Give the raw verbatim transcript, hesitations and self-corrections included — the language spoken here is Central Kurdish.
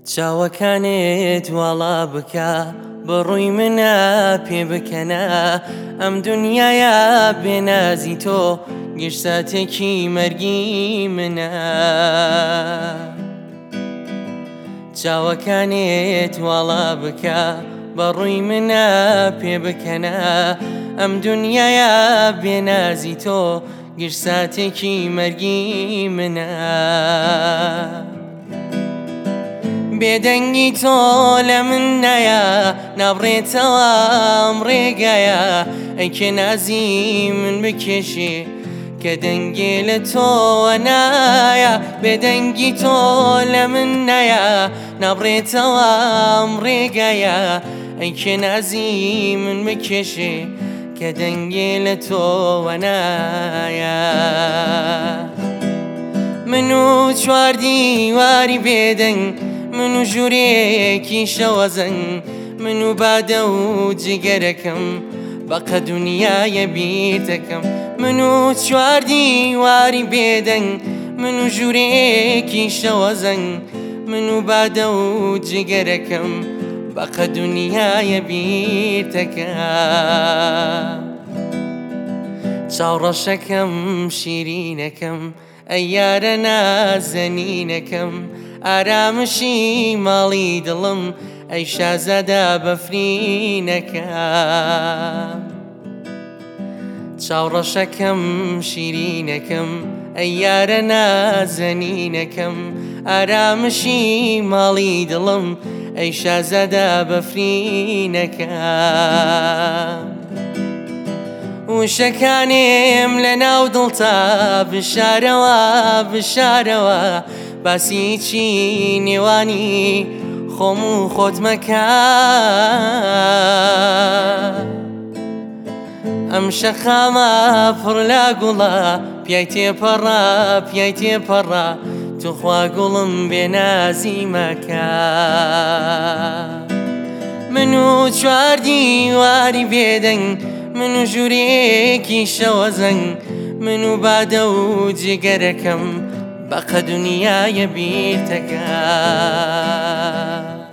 چاوەکانت واڵا بکە بەڕووی منە پێ بکەنە ئەم دونیایە بێنازی تۆ گشتاتێکی مەرگی منە. چاوەکانت واڵا بکە بەڕووی منە پێ بکەنە ئەم دونیایە بێنازی تۆ گشتاتێکی مەرگی منە. بێدەنگی تۆ لە من نایە نابڕێتەوە ئەم ڕێگایە ئەیکێ نازی من بکێشێ کە دەنگێ لە تۆوە نایە. بێدەنگی تۆ لە من نایە نابڕێتەوە ئەم ڕێگایە ئەیکێ نازی من بکێشێ کە دەنگێ لە تۆوە نایە. من و چواردیواری بێدەنگ من و ژوورێکی شەوەزەنگ من و بادە و جگەرەکەم بەقە دونیایە بیرتەکەم. من و چواردیواری بێدەنگ من و ژوورێکی شەوەزەنگ من و بادە و جگەرەکەم بەقە دونیایە بیرتەکەم. چاوڕەشەکەم شیرینەکەم ئەی یارە نازەنینەکەم ئارامشی ماڵی دڵم ئەی شازادە بەفرینەکەم. چاوڕەشەکەم شیرینەکەم ئەی یارە نازەنینەکەم ئارامشی ماڵی دڵم ئەی شازادە بەفرینەکەم. وشەکانێم لە ناو دڵتا بشارەوە بشارەوە باسی چی نێوانی خۆم و خۆت مەکە. ئەم شەخامە پڕ لە گوڵە پیای تێپەڕە پیای تێپەڕە توخوا گوڵم بێنازی مەکە. من و چواردیواری بێدەنگ من و ژوورێکی شەوەزەنگ من و بادە و جگەرەکەم بەقە دونیایە بیرتەکەم.